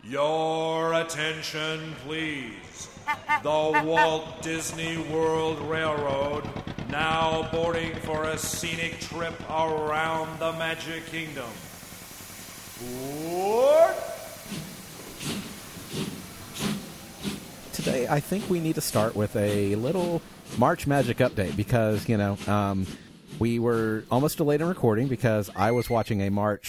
Your attention, please. The Walt Disney World Railroad now boarding for a scenic trip around the Magic Kingdom. Board! Today, I think we need to start with a little March Magic update because, we were almost delayed in recording because I was watching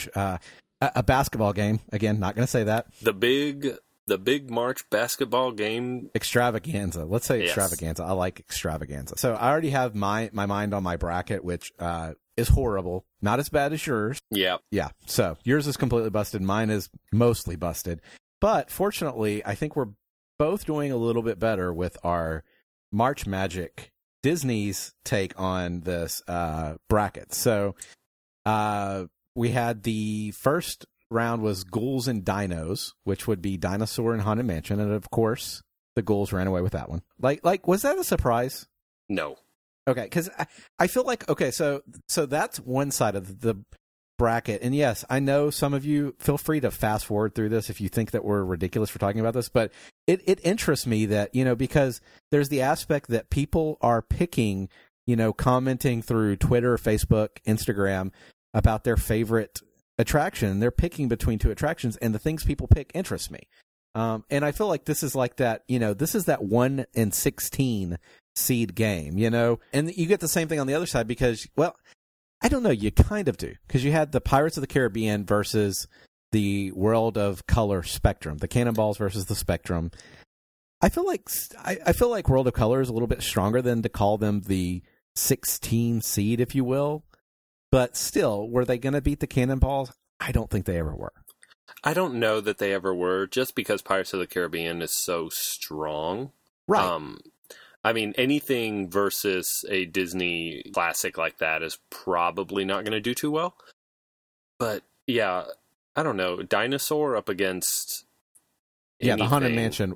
a basketball game. Again, not going to say that. The big March basketball game. Extravaganza. Let's say Yes. extravaganza. I like extravaganza. So I already have my mind on my bracket, which is horrible. Not as bad as yours. Yeah. Yeah. So yours is completely busted. Mine is mostly busted. But fortunately, I think we're both doing a little bit better with our March Magic Disney's take on this bracket. So we had the first round was Ghouls and Dinos, which would be Dinosaur and Haunted Mansion, and of course the Ghouls ran away with that one. Like was that a surprise? No. Okay, because I feel like so that's one side of the bracket, and yes, I know some of you feel free to fast forward through this if you think that we're ridiculous for talking about this, but it interests me that because there's the aspect that people are picking, commenting through Twitter, Facebook, Instagram about their favorite attraction. They're picking between two attractions, and the things people pick interest me. And I feel like this is like that, this is that 1 in 16 seed game, and you get the same thing on the other side because, well, I don't know, you kind of do, because you had the Pirates of the Caribbean versus the World of Color Spectrum, the Cannonballs versus the Spectrum. I feel like World of Color is a little bit stronger than to call them the 16 seed, if you will. But still, were they going to beat the Cannonballs? I don't think they ever were. I don't know that they ever were, just because Pirates of the Caribbean is so strong. Right. I mean, anything versus a Disney classic like that is probably not going to do too well. But, yeah, I don't know. Dinosaur up against anything. The Haunted Mansion.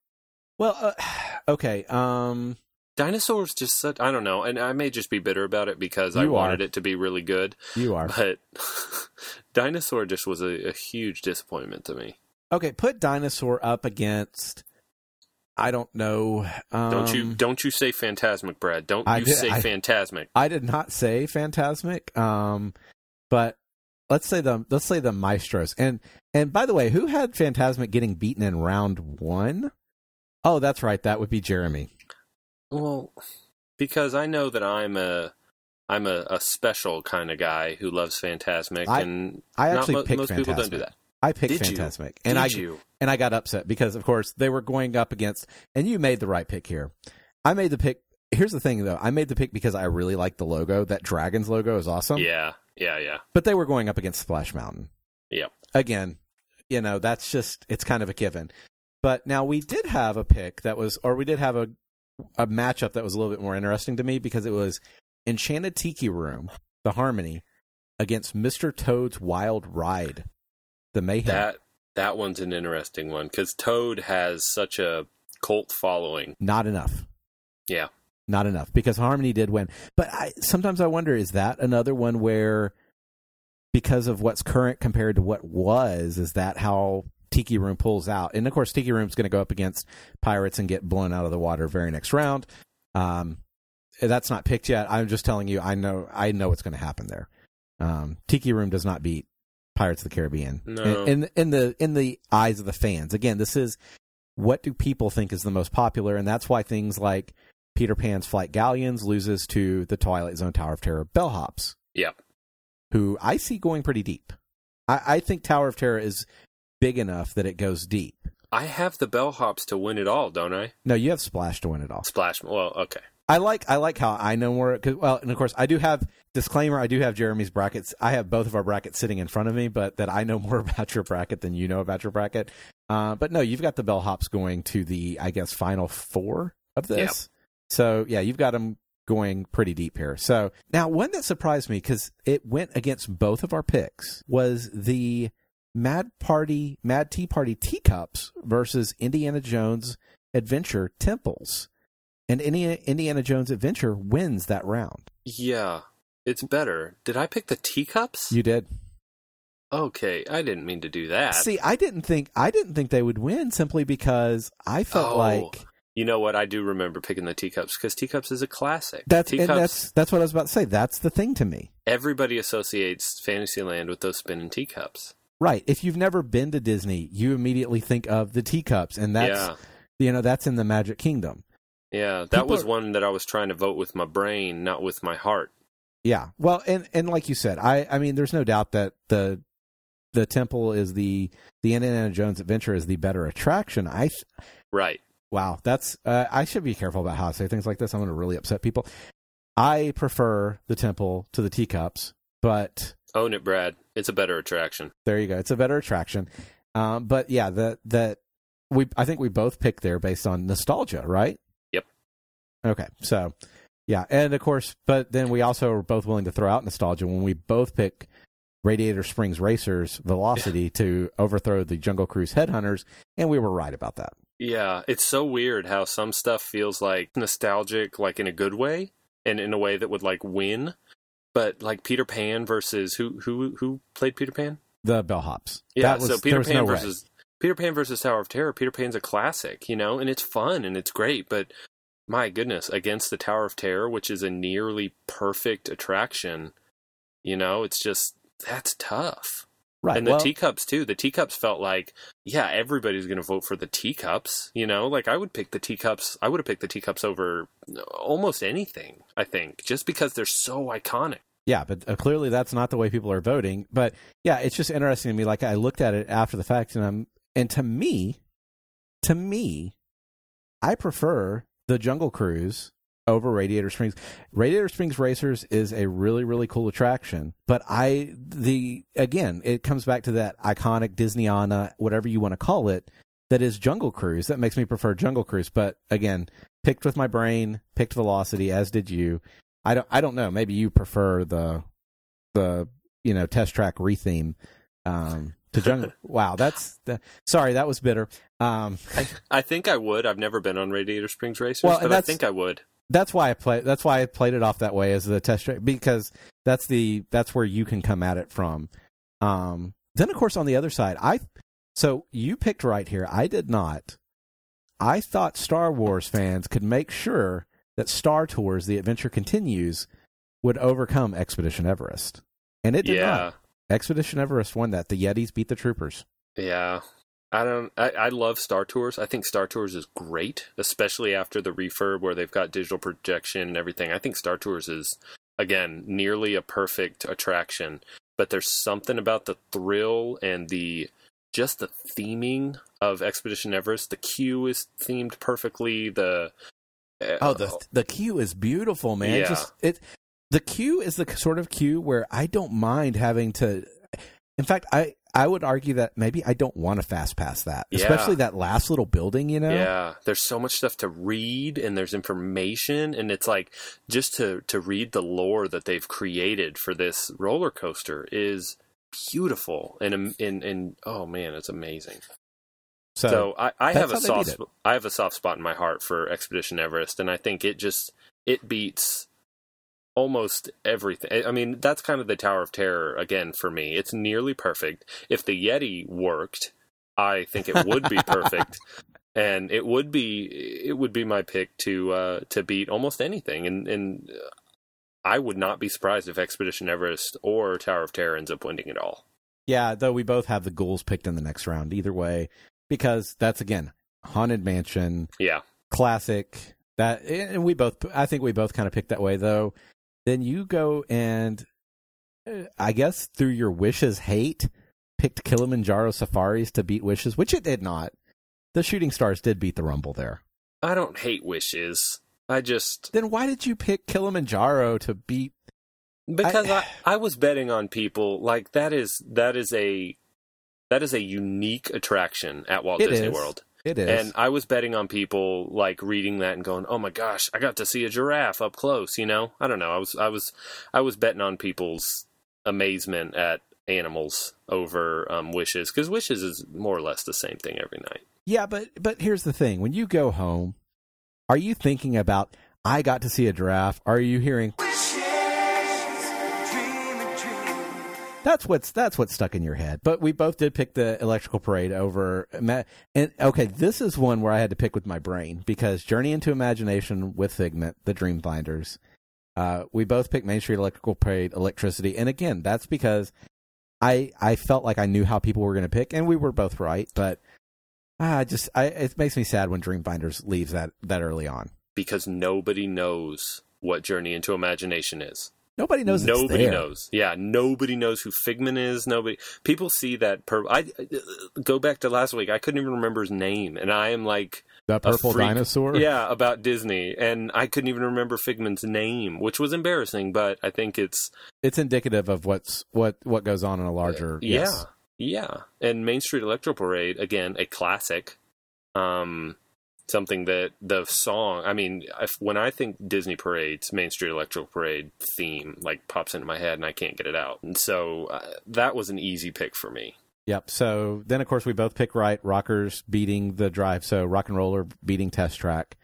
Okay. Dinosaur's just such, I don't know, and I may just be bitter about it because I wanted it to be really good. You are. But Dinosaur just was a huge disappointment to me. Okay, put Dinosaur up against, I don't know. Don't you say Fantasmic, Brad. Don't say Fantasmic. I did not say Fantasmic. But let's say the Maestros. And by the way, who had Fantasmic getting beaten in round 1? Oh, that's right. That would be Jeremy. Well, because I know that I'm a special kind of guy who loves Fantasmic, and I actually picked most Fantasmic. People don't do that. I picked Fantasmic, and I got upset because, of course, they were going up against. And you made the right pick here. I made the pick. Here's the thing, though. I made the pick because I really like the logo. That Dragons logo is awesome. Yeah. But they were going up against Splash Mountain. Yep. Again, that's just, it's kind of a given. But now we did have a pick we did have a matchup that was a little bit more interesting to me because it was Enchanted Tiki Room, the Harmony, against Mr. Toad's Wild Ride, the Mayhem. That one's an interesting one because Toad has such a cult following. Not enough. Yeah. Not enough, because Harmony did win. But sometimes I wonder, is that another one where, because of what's current compared to what was, is that how Tiki Room pulls out? And, of course, Tiki Room's going to go up against Pirates and get blown out of the water very next round. That's not picked yet. I'm just telling you, I know what's going to happen there. Tiki Room does not beat Pirates of the Caribbean. No. In the eyes of the fans. Again, this is what do people think is the most popular, and that's why things like Peter Pan's Flight Galleons loses to the Twilight Zone Tower of Terror bellhops. Yep. Who I see going pretty deep. I think Tower of Terror is big enough that it goes deep. I have the bellhops to win it all, don't I? No, you have Splash to win it all. Splash. Well, okay. I like how I know more. And of course, I do have, disclaimer, I do have Jeremy's brackets. I have both of our brackets sitting in front of me, but that I know more about your bracket than you know about your bracket. But no, you've got the bellhops going to the, I guess, final 4 of this. Yep. So, yeah, you've got them going pretty deep here. So, now, one that surprised me, because it went against both of our picks, was the Mad Tea Party Teacups versus Indiana Jones Adventure Temples. And Indiana Jones Adventure wins that round. Yeah, it's better. Did I pick the teacups? You did. Okay, I didn't mean to do that. See, I didn't think they would win simply because I felt like. You know what? I do remember picking the Teacups because Teacups is a classic. That's what I was about to say. That's the thing to me. Everybody associates Fantasyland with those spinning teacups. Right. If you've never been to Disney, you immediately think of the teacups, and that's that's in the Magic Kingdom. Yeah, that was one that I was trying to vote with my brain, not with my heart. Yeah. Well, and like you said, I mean, there's no doubt that the temple is the Indiana Jones Adventure is the better attraction. Right. Wow, that's I should be careful about how I say things like this. I'm going to really upset people. I prefer the temple to the teacups, but own it, Brad. It's a better attraction. There you go. It's a better attraction. But yeah, I think we both picked there based on nostalgia, right? Yep. Okay, so yeah, and of course, but then we also are both willing to throw out nostalgia when we both pick Radiator Springs Racers Velocity to overthrow the Jungle Cruise Headhunters, and we were right about that. Yeah, it's so weird how some stuff feels like nostalgic, like in a good way, and in a way that would like win. But like Peter Pan versus who played Peter Pan? The Bellhops. Yeah, so Peter Pan versus Tower of Terror. Peter Pan's a classic, and it's fun and it's great. But my goodness, against the Tower of Terror, which is a nearly perfect attraction, it's just that's tough. Right. And the teacups, too. The teacups felt like, yeah, everybody's going to vote for the teacups, Like, I would pick the teacups. I would have picked the teacups over almost anything, I think, just because they're so iconic. Yeah, but clearly that's not the way people are voting. But, yeah, it's just interesting to me. Like, I looked at it after the fact, and to me, I prefer the Jungle Cruise over Radiator Springs. Radiator Springs Racers is a really, really cool attraction, but again, it comes back to that iconic Disneyana, whatever you want to call it, that is Jungle Cruise. That makes me prefer Jungle Cruise, but again, picked with my brain, picked Velocity, as did you. I don't know. Maybe you prefer the Test Track retheme to Jungle. Wow, sorry, that was bitter. I think I would. I've never been on Radiator Springs Racers, but I think I would. That's why I played it off that way as the test track, because that's where you can come at it from. Then of course on the other side, so you picked right here. I did not. I thought Star Wars fans could make sure that Star Tours: The Adventure Continues would overcome Expedition Everest, and it did not. Expedition Everest won that. The Yetis beat the Troopers. Yeah. I love Star Tours. I think Star Tours is great, especially after the refurb where they've got digital projection and everything. I think Star Tours is, again, nearly a perfect attraction, but there's something about the thrill and just the theming of Expedition Everest. The queue is themed perfectly. The queue is beautiful, man. Yeah. The queue is the sort of queue where I don't mind having to. In fact, I would argue that maybe I don't want to fast pass that, especially that last little building, Yeah, there's so much stuff to read, and there's information, and it's like just to read the lore that they've created for this roller coaster is beautiful, and oh man, it's amazing. So I have a soft spot in my heart for Expedition Everest, and I think it beats almost everything. I mean, that's kind of the Tower of Terror again for me. It's nearly perfect. If the Yeti worked, I think it would be perfect, and it would be my pick to beat almost anything. And I would not be surprised if Expedition Everest or Tower of Terror ends up winning it all. Yeah, though we both have the ghouls picked in the next round either way, because that's again Haunted Mansion. Yeah, classic. And I think we both kind of picked that way though. Then you go and, I guess through your Wishes hate, picked Kilimanjaro Safaris to beat Wishes, which it did not. The Shooting Stars did beat the Rumble there. I don't hate Wishes. Then why did you pick Kilimanjaro to beat? Because I was betting on people. Like, that is a unique attraction at Walt Disney World. It is. And I was betting on people like reading that and going, "Oh my gosh, I got to see a giraffe up close." I don't know. I was betting on people's amazement at animals over Wishes, because Wishes is more or less the same thing every night. Yeah, but here's the thing: when you go home, are you thinking about I got to see a giraffe? Are you hearing? That's what's stuck in your head. But we both did pick the Electrical Parade over. And okay, this is one where I had to pick with my brain because Journey into Imagination with Figment, the Dreamfinders. We both picked Main Street Electrical Parade, Electricity, and again, that's because I felt like I knew how people were going to pick, and we were both right. But it makes me sad when Dreamfinders leaves that early on because nobody knows what Journey into Imagination is. Nobody knows. Nobody knows. Yeah, nobody knows who Figment is. People see that. I go back to last week. I couldn't even remember his name, and I am like that purple dinosaur. Yeah, about Disney, and I couldn't even remember Figment's name, which was embarrassing. But I think it's indicative of what goes on in a larger. Yeah. And Main Street Electro Parade, again, a classic. Something that the song, I mean, when I think Disney parades, Main Street Electro Parade theme like pops into my head and I can't get it out. And so that was an easy pick for me. Yep. So then, of course, we both pick right. Rockers beating the Drive. So Rock and Roller beating Test Track.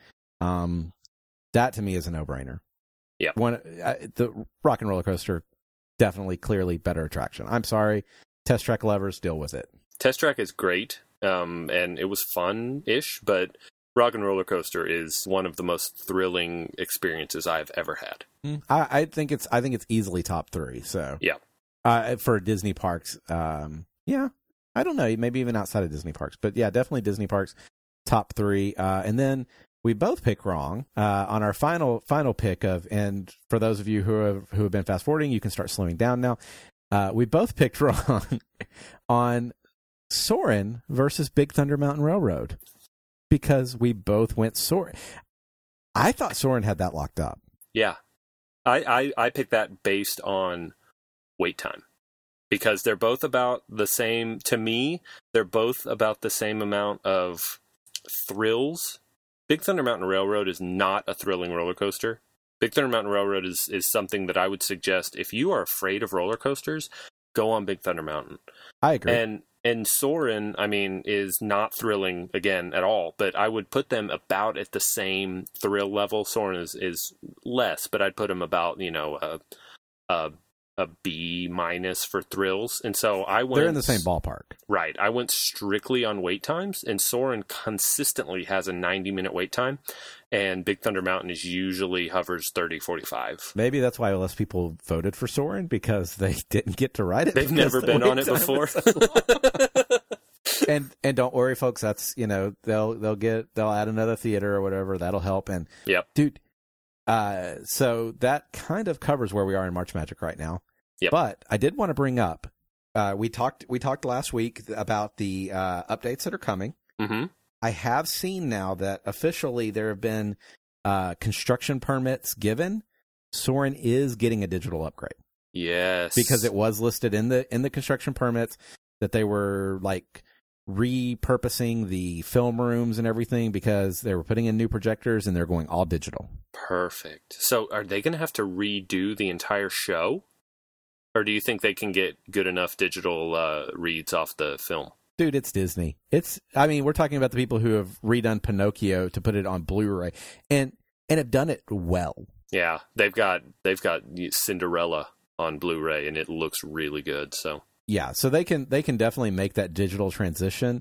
That to me is a no-brainer. Yeah. The Rock and Roller Coaster, definitely, clearly better attraction. I'm sorry. Test Track lovers, deal with it. Test Track is great. And it was fun-ish, but Rock and Roller Coaster is one of the most thrilling experiences I've ever had. I think it's easily top 3. So yeah, for Disney parks, yeah, I don't know, maybe even outside of Disney parks, but yeah, definitely Disney parks top 3. And then we both pick wrong on our final pick of. And for those of you who have been fast forwarding, you can start slowing down now. We both picked wrong on Soarin' versus Big Thunder Mountain Railroad. Because we both went Soarin'. I thought Soarin' had that locked up. Yeah. I picked that based on wait time. Because they're both about the same, to me, they're both about the same amount of thrills. Big Thunder Mountain Railroad is not a thrilling roller coaster. Big Thunder Mountain Railroad is something that I would suggest, if you are afraid of roller coasters, go on Big Thunder Mountain. I agree. And Soarin', I mean, is not thrilling, again, at all. But I would put them about at the same thrill level. Soarin' is less, but I'd put them about, a B- for thrills. And so they're in the same ballpark. Right. I went strictly on wait times, and Soarin' consistently has a 90-minute wait time. And Big Thunder Mountain usually hovers 30, 45. Maybe that's why less people voted for Soarin', because they didn't get to ride it. They've never been on it before. And don't worry, folks. That's, they'll add another theater or whatever. That'll help. And yep, dude. So that kind of covers where we are in March Magic right now. Yep. But I did want to bring up. We talked last week about the updates that are coming. Mm-hmm. I have seen now that officially there have been construction permits given. Soarin' is getting a digital upgrade. Yes, because it was listed in the construction permits that they were like repurposing the film rooms and everything because they were putting in new projectors and they're going all digital. Perfect. So are they going to have to redo the entire show? Or do you think they can get good enough digital reads off the film? Dude, it's Disney. We're talking about the people who have redone Pinocchio to put it on Blu-ray and have done it well. Yeah, they've got Cinderella on Blu-ray and it looks really good. So yeah, so they can definitely make that digital transition.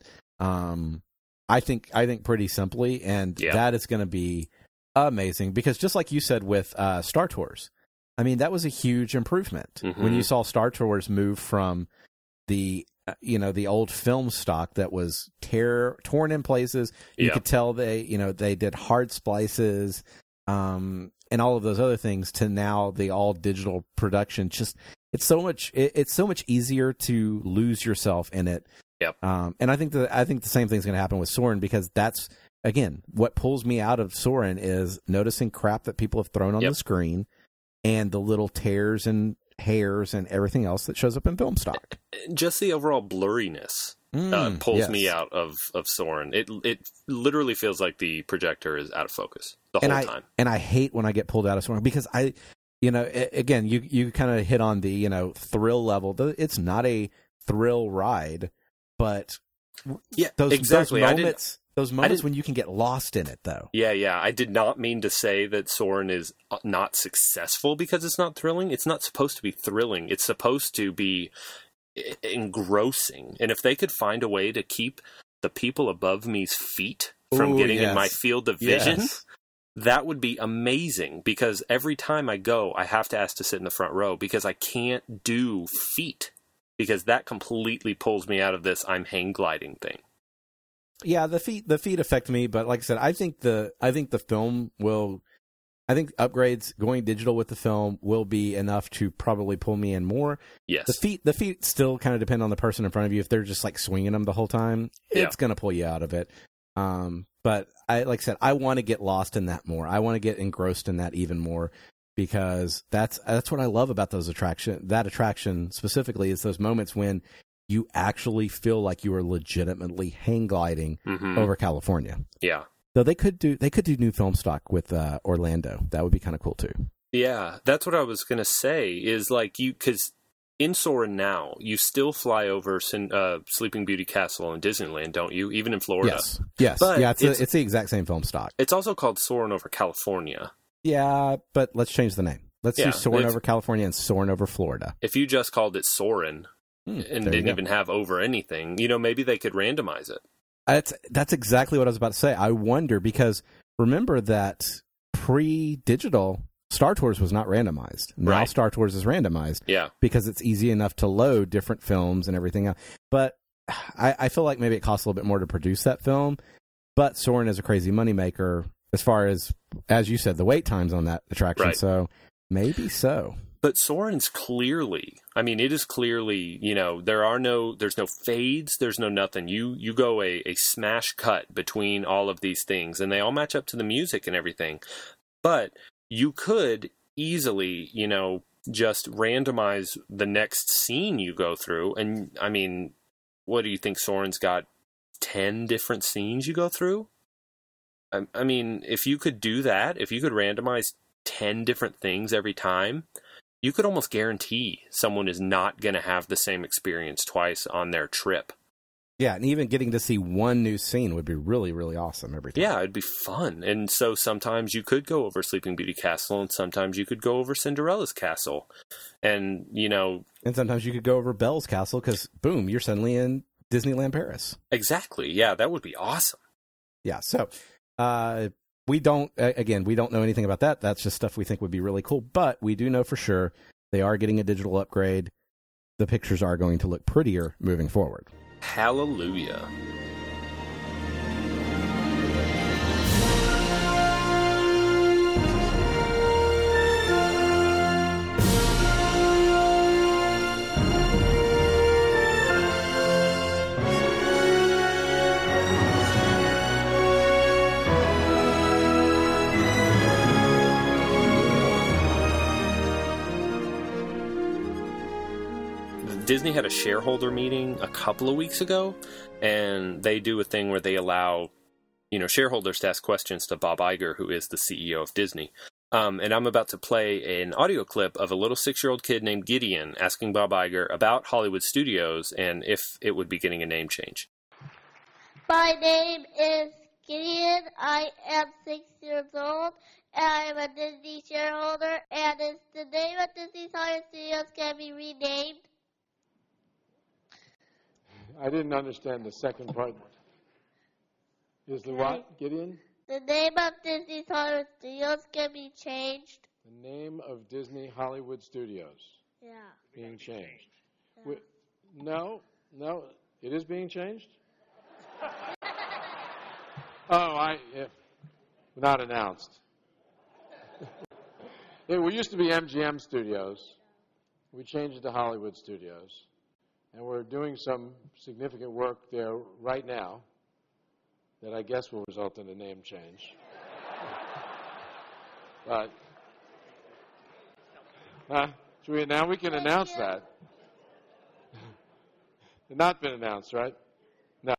I think pretty simply, and that is going to be amazing because just like you said with Star Tours, I mean that was a huge improvement when you saw Star Tours move from the the old film stock that was torn in places. You could tell they did hard splices and all of those other things to now the all digital production. Just it's so much easier to lose yourself in it. Yep. And I think the same thing's going to happen with Soarin' because that's again what pulls me out of Soarin' is noticing crap that people have thrown on the screen and the little tears and hairs and everything else that shows up in film stock. Just the overall blurriness pulls me out of Soarin'. It literally feels like the projector is out of focus the whole time. And I hate when I get pulled out of Soarin' because again, you kind of hit on the, thrill level. It's not a thrill ride, but those moments, Those moments when you can get lost in it, though. Yeah. I did not mean to say that Soarin' is not successful because it's not thrilling. It's not supposed to be thrilling. It's supposed to be engrossing. And if they could find a way to keep the people above me's feet from getting in my field of vision, that would be amazing. Because every time I go, I have to ask to sit in the front row because I can't do feet. Because that completely pulls me out of this I'm hang gliding thing. Yeah, the feet affect me, but like I said, I think the film will. I think upgrades going digital with the film will be enough to probably pull me in more. Yes, the feet still kind of depend on the person in front of you. If they're just like swinging them the whole time, it's going to pull you out of it. But like I said, I want to get lost in that more. I want to get engrossed in that even more. Because that's what I love about that attraction specifically is those moments when you actually feel like you are legitimately hang gliding over California. Yeah. So they could do new film stock with Orlando. That would be kind of cool too. Yeah, that's what I was gonna say. Is like because in Soarin' now you still fly over Sleeping Beauty Castle in Disneyland, don't you? Even in Florida. Yes. But yeah, it's the exact same film stock. It's also called Soarin' over California. Yeah, but let's change the name. Let's do Soarin' over California and Soarin' over Florida. If you just called it Soarin' and didn't even have over anything, maybe they could randomize it. That's exactly what I was about to say. I wonder because remember that pre-digital Star Tours was not randomized. Now Star Tours is randomized. Yeah. Because it's easy enough to load different films and everything else. But I feel like maybe it costs a little bit more to produce that film. But Soarin' is a crazy moneymaker. As far as you said, the wait times on that attraction. Right. So maybe so. But Soarin's clearly, it is clearly, there's no fades, there's no nothing. You go a smash cut between all of these things and they all match up to the music and everything. But you could easily, just randomize the next scene you go through. And what do you think? Soarin's got 10 different scenes you go through? If you could do that, if you could randomize 10 different things every time, you could almost guarantee someone is not going to have the same experience twice on their trip. Yeah, and even getting to see one new scene would be really, really awesome every time. Yeah, it'd be fun. And so sometimes you could go over Sleeping Beauty Castle, and sometimes you could go over Cinderella's castle. And, And sometimes you could go over Belle's castle, because, boom, you're suddenly in Disneyland Paris. Exactly. Yeah, that would be awesome. Yeah, so... we don't know anything about that. That's just stuff we think would be really cool. But we do know for sure they are getting a digital upgrade. The pictures are going to look prettier moving forward. Hallelujah. Disney had a shareholder meeting a couple of weeks ago, and they do a thing where they allow, shareholders to ask questions to Bob Iger, who is the CEO of Disney. And I'm about to play an audio clip of a little 6-year-old kid named Gideon asking Bob Iger about Hollywood Studios and if it would be getting a name change. My name is Gideon. I am 6 years old, and I am a Disney shareholder, and is the name of Disney's Hollywood Studios can be renamed? I didn't understand the second part. Is the what, Gideon? The name of Disney's Hollywood Studios can be changed. The name of Disney Hollywood Studios. Yeah. Being changed. Yeah. No, it is being changed? Not announced. We used to be MGM Studios. We changed it to Hollywood Studios. And we're doing some significant work there right now that I guess will result in a name change. But now we can announce that. It's not been announced, right? No.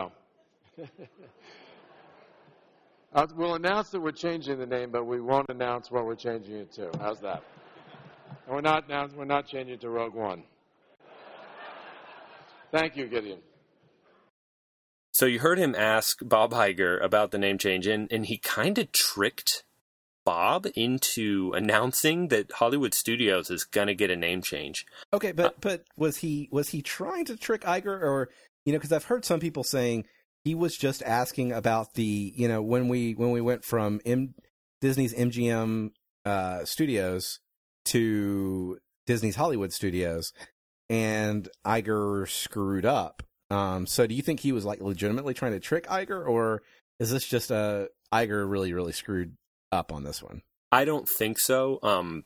We'll announce that we're changing the name, but we won't announce what we're changing it to. How's that? And we're not changing it to Rogue One. Thank you, Gideon. So you heard him ask Bob Iger about the name change, and he kind of tricked Bob into announcing that Hollywood Studios is going to get a name change. Okay, but was he trying to trick Iger, or because I've heard some people saying he was just asking about the when we went from Disney's MGM Studios to Disney's Hollywood Studios, and Iger screwed up. So do you think he was like legitimately trying to trick Iger, or is this just Iger really, really screwed up on this one? I don't think so.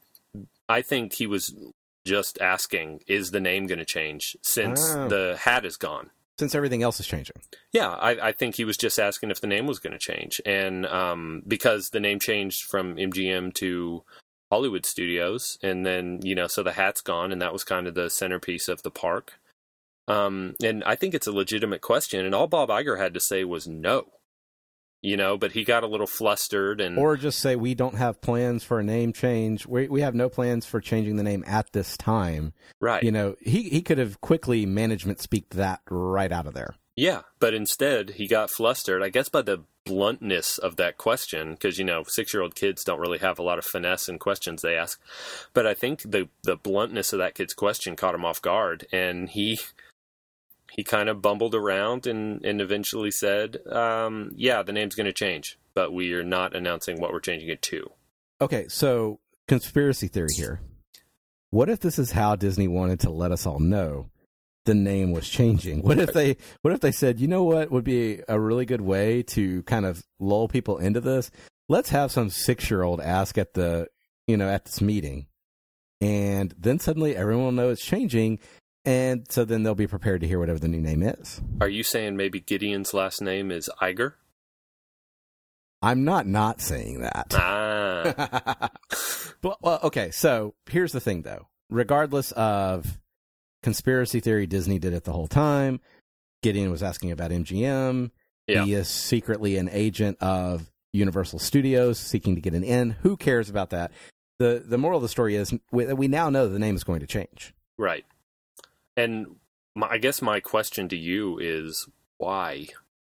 I think he was just asking, is the name going to change since the hat is gone? Since everything else is changing. Yeah, I think he was just asking if the name was going to change. And because the name changed from MGM to Hollywood Studios, and then, so the hat's gone, and that was kind of the centerpiece of the park. And I think it's a legitimate question, and all Bob Iger had to say was no. But he got a little flustered, and or just say we don't have plans for a name change. We have no plans for changing the name at this time. Right. He could have quickly management speaked that right out of there. Yeah, but instead he got flustered, I guess, by the bluntness of that question, because 6-year-old kids don't really have a lot of finesse in questions they ask. But I think the bluntness of that kid's question caught him off guard, and he kind of bumbled around and eventually said, yeah, the name's going to change, but we are not announcing what we're changing it to. Okay, so conspiracy theory here. What if this is how Disney wanted to let us all know the name was changing? What if they said, what would be a really good way to kind of lull people into this? Let's have some 6-year-old ask at the, at this meeting, and then suddenly everyone will know it's changing. And so then they'll be prepared to hear whatever the new name is. Are you saying maybe Gideon's last name is Iger? I'm not saying that. Well, okay, so here's the thing, though. Regardless of conspiracy theory, Disney did it the whole time. Gideon was asking about MGM. Yeah. He is secretly an agent of Universal Studios seeking to get an in. Who cares about that? The moral of the story is we now know the name is going to change. Right. And I guess my question to you is, why?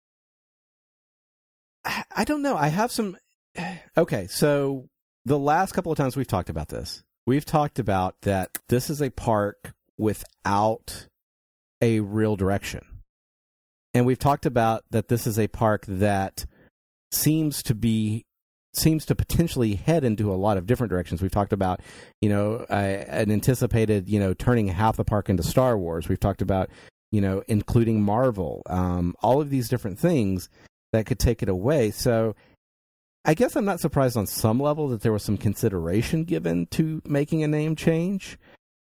I don't know. I have some... Okay, so the last couple of times we've talked about this, we've talked about that this is a park without a real direction. And we've talked about that this is a park that seems to potentially head into a lot of different directions. We've talked about, an anticipated, turning half the park into Star Wars. We've talked about, including Marvel, all of these different things that could take it away. So I guess I'm not surprised on some level that there was some consideration given to making a name change.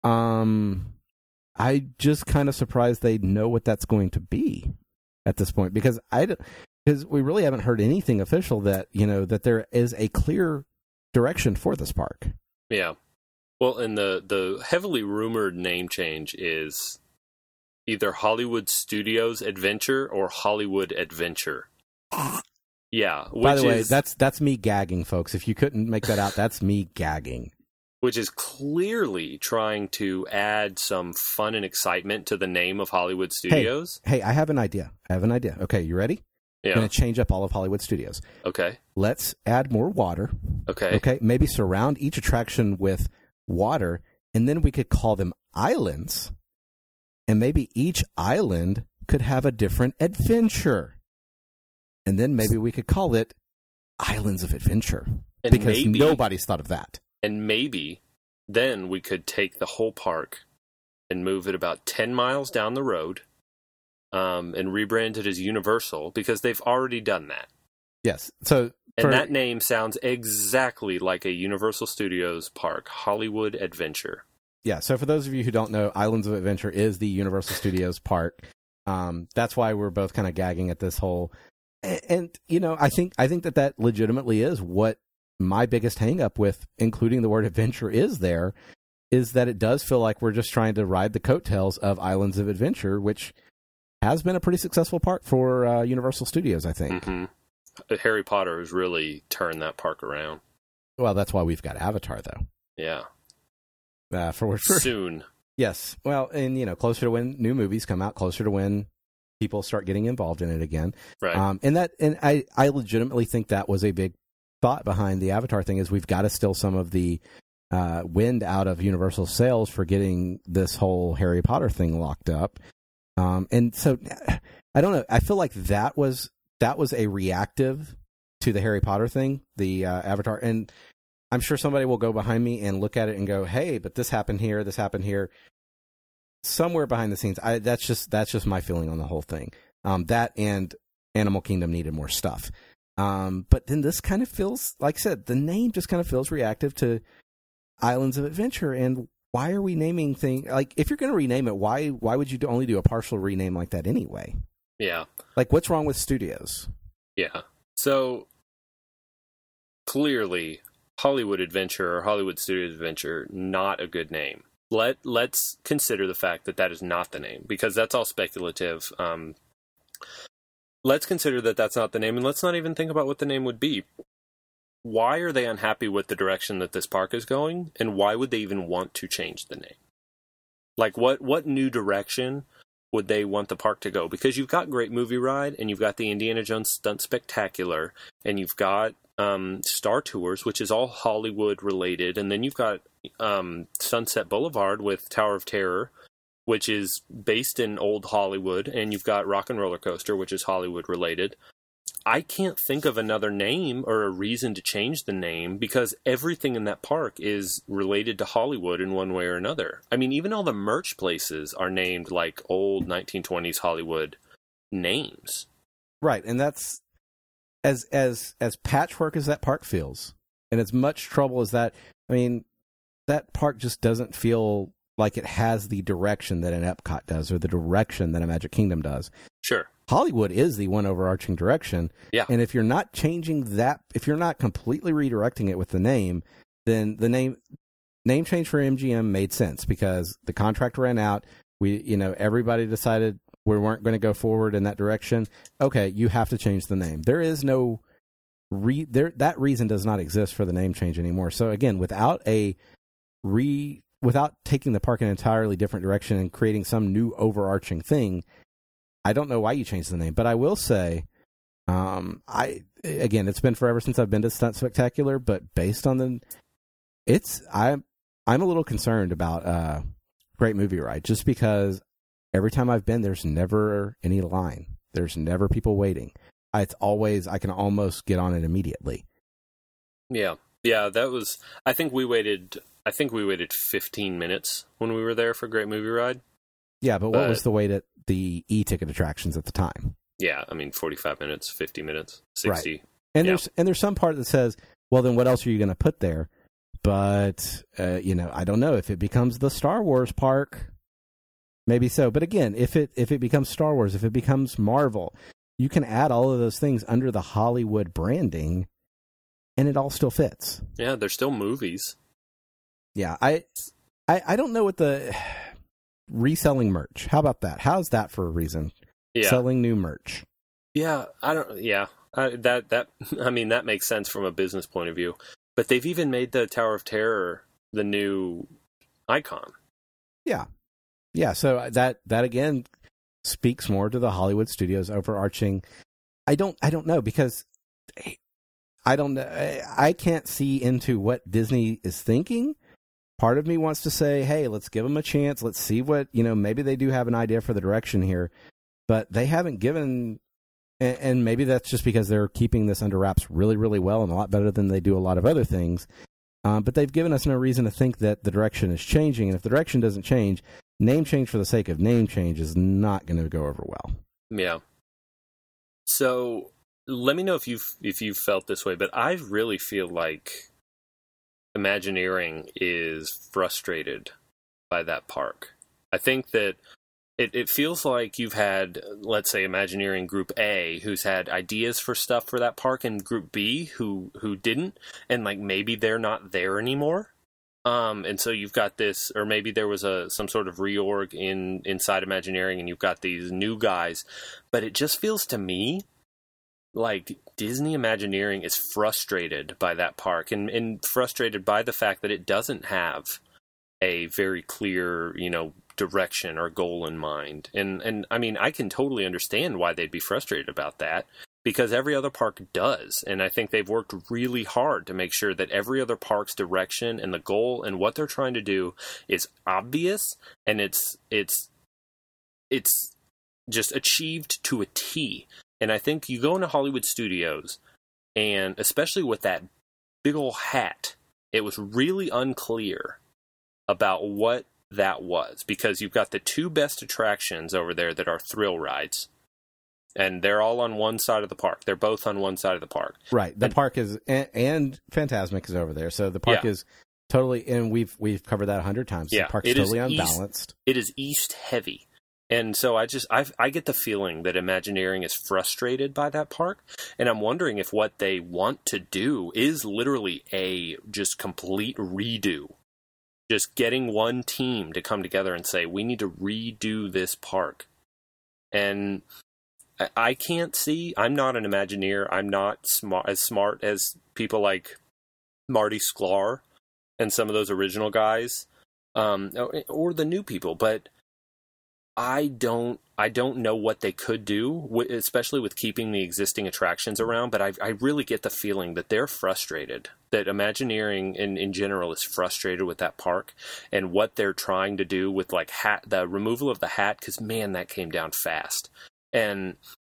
I just kind of surprised they know what that's going to be at this point, because we really haven't heard anything official that, that there is a clear direction for this park. Yeah. Well, and the heavily rumored name change is either Hollywood Studios Adventure or Hollywood Adventure. Yeah. By the way, that's me gagging, folks. If you couldn't make that out, that's me gagging. Which is clearly trying to add some fun and excitement to the name of Hollywood Studios. Hey, I have an idea. Okay, you ready? Yeah. I'm going to change up all of Hollywood Studios. Okay. Let's add more water. Okay. Maybe surround each attraction with water, and then we could call them islands. And maybe each island could have a different adventure. And then maybe we could call it Islands of Adventure. And because nobody's thought of that. And maybe then we could take the whole park and move it about 10 miles down the road. And rebrand it as Universal, because they've already done that. Yes. So that name sounds exactly like a Universal Studios park, Hollywood Adventure. Yeah. So for those of you who don't know, Islands of Adventure is the Universal Studios park. That's why we're both kind of gagging at this whole. And I think that legitimately is what my biggest hang up with including the word adventure is that it does feel like we're just trying to ride the coattails of Islands of Adventure, which has been a pretty successful park for Universal Studios, I think. Mm-hmm. Harry Potter has really turned that park around. Well, that's why we've got Avatar, though. Yeah. For soon. Yes. Well, and closer to when new movies come out, closer to when people start getting involved in it again. Right. And I legitimately think that was a big thought behind the Avatar thing, is we've got to steal some of the wind out of Universal sails for getting this whole Harry Potter thing locked up. And so I don't know. I feel like that was a reactive to the Harry Potter thing, the Avatar. And I'm sure somebody will go behind me and look at it and go, hey, but this happened here. This happened here. Somewhere behind the scenes, that's just my feeling on the whole thing. That and Animal Kingdom needed more stuff. But then this kind of feels, like I said, the name just kind of feels reactive to Islands of Adventure. And why are we naming things? Like, if you're going to rename it, why would you only do a partial rename like that anyway? Yeah. Like, what's wrong with studios? Yeah. So, clearly, Hollywood Adventure or Hollywood Studios Adventure, not a good name. Let's consider the fact that is not the name, because that's all speculative. Let's consider that that's not the name, and let's not even think about what the name would be. Why are they unhappy with the direction that this park is going, and why would they even want to change the name? Like, what new direction would they want the park to go? Because you've got Great Movie Ride, and you've got the Indiana Jones Stunt Spectacular, and you've got Star Tours, which is all Hollywood related, and then you've got Sunset Boulevard with Tower of Terror, which is based in old Hollywood, and you've got Rock and Roller Coaster, which is Hollywood related. I can't think of another name or a reason to change the name, because everything in that park is related to Hollywood in one way or another. I mean, even all the merch places are named like old 1920s Hollywood names. Right, and that's as patchwork as that park feels, and as much trouble as that. I mean, that park just doesn't feel like it has the direction that an Epcot does, or the direction that a Magic Kingdom does. Sure. Hollywood is the one overarching direction. Yeah. And if you're not changing that, if you're not completely redirecting it with the name, then the name change for MGM made sense, because the contract ran out. Everybody decided we weren't going to go forward in that direction. Okay, you have to change the name. There is no that reason does not exist for the name change anymore. So again, without taking the park in an entirely different direction and creating some new overarching thing, I don't know why you changed the name. But I will say, it's been forever since I've been to Stunt Spectacular, but based on I'm a little concerned about Great Movie Ride, just because every time I've been, there's never any line. There's never people waiting. It's always, I can almost get on it immediately. Yeah. Yeah, I think we waited 15 minutes when we were there for Great Movie Ride. Yeah, but what was the wait at the e-ticket attractions at the time? Yeah, I mean 45 minutes, 50 minutes, 60. Right. And there's some part that says, well, then what else are you going to put there? But I don't know, if it becomes the Star Wars park, maybe so. But again, if it becomes Star Wars, if it becomes Marvel, you can add all of those things under the Hollywood branding, and it all still fits. Yeah, they're still movies. Yeah, I don't know what the reselling merch. How about that? How's that for a reason? Yeah. Selling new merch. Yeah, that makes sense from a business point of view. But they've even made the Tower of Terror the new icon. Yeah. Yeah, so that again speaks more to the Hollywood Studios overarching. I don't know, because I can't see into what Disney is thinking. Part of me wants to say, hey, let's give them a chance. Let's see what, maybe they do have an idea for the direction here, but they haven't given, and maybe that's just because they're keeping this under wraps really, really well, and a lot better than they do a lot of other things. But they've given us no reason to think that the direction is changing. And if the direction doesn't change, name change for the sake of name change is not going to go over well. Yeah. So let me know if you've felt this way, but I really feel like Imagineering is frustrated by that park. I think that it feels like you've had, let's say, Imagineering Group A, who's had ideas for stuff for that park, and Group B, who didn't, and like maybe they're not there anymore. And so you've got this, or maybe there was some sort of reorg inside Imagineering, and you've got these new guys. But it just feels to me like Disney Imagineering is frustrated by that park, and frustrated by the fact that it doesn't have a very clear, direction or goal in mind. And I mean, I can totally understand why they'd be frustrated about that, because every other park does. And I think they've worked really hard to make sure that every other park's direction and the goal and what they're trying to do is obvious, and it's just achieved to a T. And I think you go into Hollywood Studios, and especially with that big ol' hat, it was really unclear about what that was, because you've got the two best attractions over there that are thrill rides, and they're all on one side of the park. They're both on one side of the park. Right. The park is, and Fantasmic is over there. So the park is totally, and we've covered that 100 times. Yeah. The park's totally unbalanced. It is east heavy. And so I get the feeling that Imagineering is frustrated by that park, and I'm wondering if what they want to do is literally a just complete redo. Just getting one team to come together and say, we need to redo this park. And I can't see, I'm not an Imagineer, I'm not as smart as people like Marty Sklar and some of those original guys, or the new people, but I don't know what they could do, especially with keeping the existing attractions around, but I really get the feeling that they're frustrated, that Imagineering in general is frustrated with that park and what they're trying to do with like the removal of the hat, because man, that came down fast. And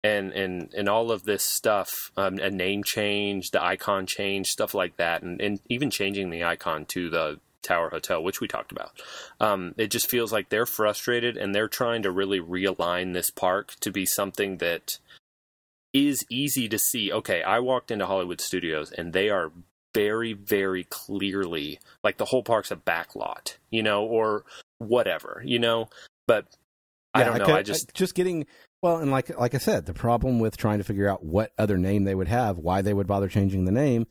all of this stuff, a name change, the icon change, stuff like that, and even changing the icon to the Tower Hotel, which we talked about. It just feels like they're frustrated, and they're trying to really realign this park to be something that is easy to see. Okay, I walked into Hollywood Studios, and they are very, very clearly, like the whole park's a back lot, or whatever, but I don't know. I just getting... Well, and like I said, the problem with trying to figure out what other name they would have, why they would bother changing the name,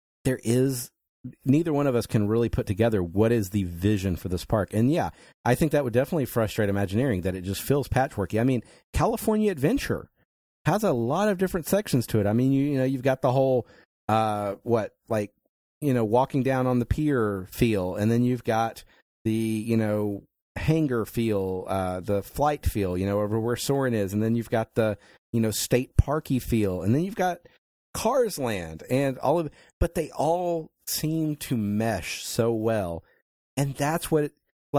neither one of us can really put together what is the vision for this park. And yeah, I think that would definitely frustrate Imagineering, that it just feels patchworky. I mean, California Adventure has a lot of different sections to it. I mean, you've got the whole, walking down on the pier feel, and then you've got the, hangar feel, the flight feel, over where Soarin' is, and then you've got the, state parky feel, and then you've got Cars Land, and all of, but they all seem to mesh so well, and that's what,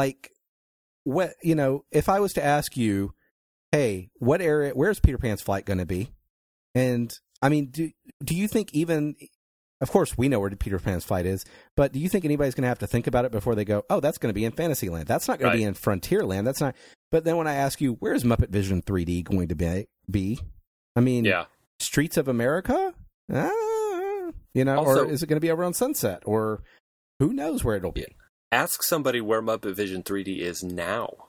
if I was to ask you, hey, what area, where's Peter Pan's flight going to be? And I mean, do you think even? Of course, we know where Peter Pan's flight is, but do you think anybody's going to have to think about it before they go, oh, that's going to be in Fantasyland? That's not going to be in Frontierland. That's not. But then when I ask you, where's Muppet Vision 3D going to be? I mean, Streets of America? Also, or is it going to be over on Sunset? Or who knows where it'll be? Ask somebody where Muppet Vision 3D is now.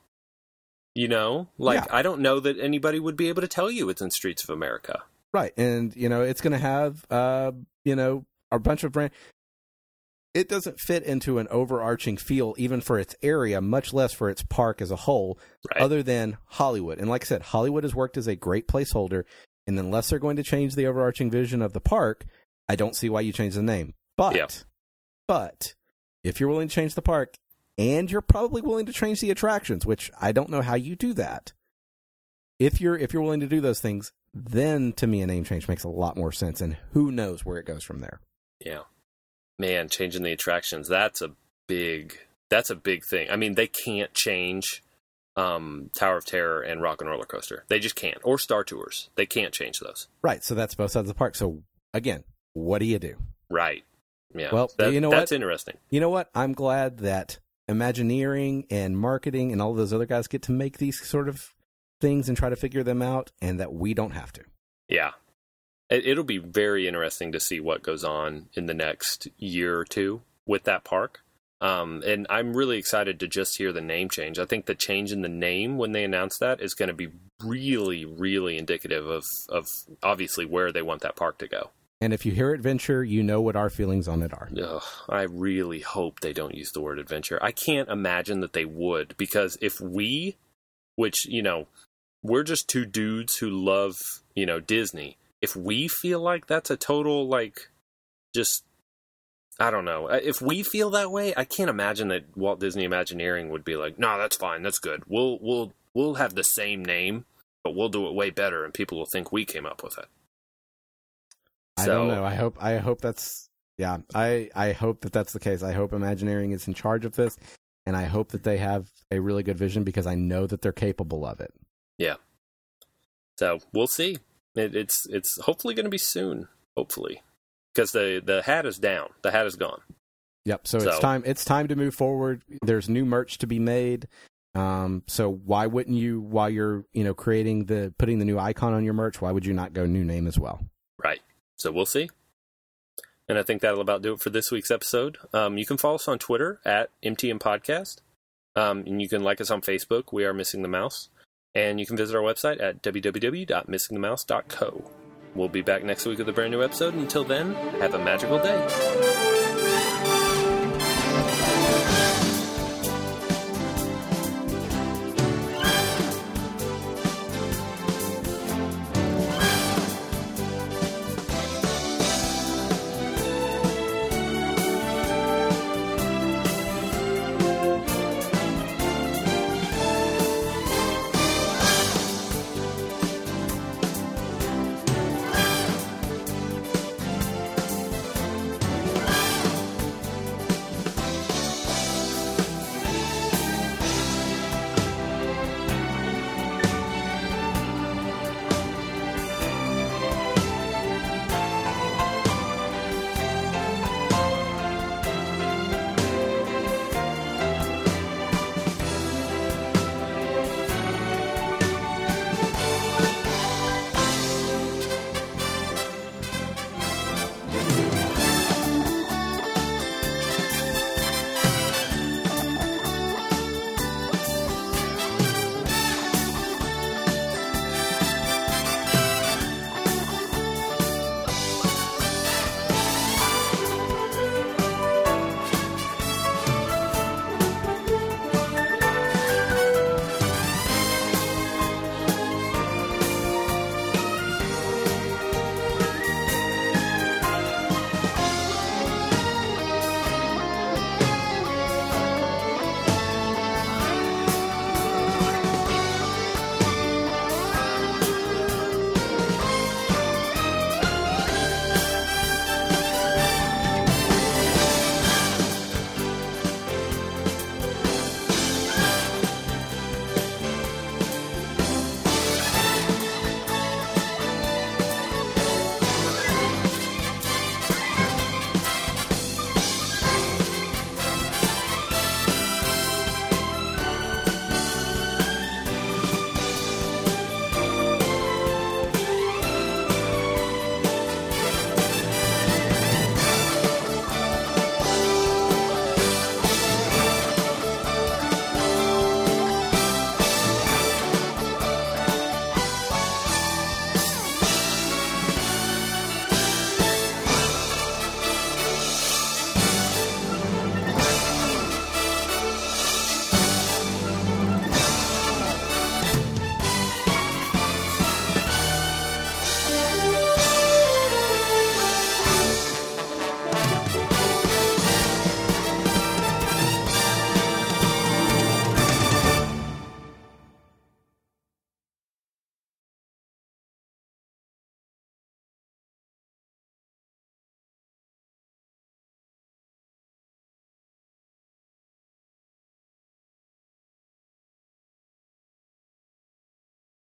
I don't know that anybody would be able to tell you it's in Streets of America. Right. And, it's going to have, a bunch of brand. It doesn't fit into an overarching feel, even for its area, much less for its park as a whole, other than Hollywood. And like I said, Hollywood has worked as a great placeholder, and unless they're going to change the overarching vision of the park, I don't see why you change the name. But if you're willing to change the park, and you're probably willing to change the attractions, which I don't know how you do that, if you're willing to do those things, then to me a name change makes a lot more sense, and who knows where it goes from there. Yeah. Man, changing the attractions, that's a big thing. I mean, they can't change Tower of Terror and Rock and Roller Coaster. They just can't. Or Star Tours. They can't change those. Right, so that's both sides of the park. So, again, what do you do? Right. Yeah. Well, that's interesting. You know what? I'm glad that Imagineering and marketing and all those other guys get to make these sort of things and try to figure them out, and that we don't have to. Yeah. It'll be very interesting to see what goes on in the next year or two with that park. And I'm really excited to just hear the name change. I think the change in the name when they announce that is going to be really, really indicative of obviously where they want that park to go. And if you hear adventure, you know what our feelings on it are. Ugh, I really hope they don't use the word adventure. I can't imagine that they would, because if we, which, we're just two dudes who love, Disney. If we feel like that's a total, just I don't know. If we feel that way, I can't imagine that Walt Disney Imagineering would be like, no, that's fine, that's good. We'll have the same name, but we'll do it way better, and people will think we came up with it. I don't know. I hope that's, yeah, I hope that that's the case. I hope Imagineering is in charge of this, and I hope that they have a really good vision, because I know that they're capable of it. Yeah. So we'll see. It's hopefully going to be soon. Hopefully, because the hat is down. The hat is gone. Yep. So it's time to move forward. There's new merch to be made. So why wouldn't you, while you're putting the new icon on your merch, why would you not go new name as well? Right. So we'll see. And I think that'll about do it for this week's episode. You can follow us on Twitter at MTM Podcast. And you can like us on Facebook. We are Missing the Mouse. And you can visit our website at www.missingthemouse.co. We'll be back next week with a brand new episode. Until then, have a magical day.